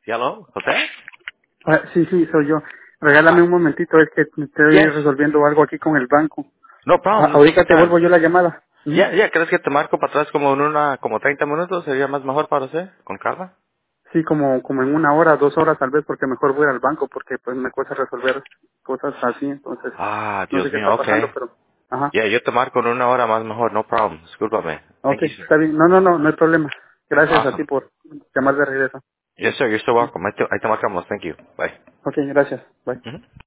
Hello, José? Sí, sí, soy yo. Regálame Ah, un momentito, es que estoy yes. resolviendo algo aquí con el banco. No problem, just take Ahorita your te time. vuelvo yo la llamada. Ujú. ¿Crees que te marco para atrás como en como 30 minutos? ¿Sería más mejor para usted? ¿Con calma? Sí, como en 1 hora, 2 horas tal vez, porque mejor voy al banco, porque pues me cuesta resolver cosas así, entonces Ah, no Dios sé qué mío, está pasando, okay. pero... Ajá, Yo te marco en 1 hora más mejor, no problem. Discúlpame. ok, Thank you, sir. está bien. No hay problema. Gracias a ti Awesome. por llamar de regreso. Yes, sir, you're so Mm. welcome. Ahí te marcamos. Thank you. Bye. Ok, gracias. Bye. Ujú.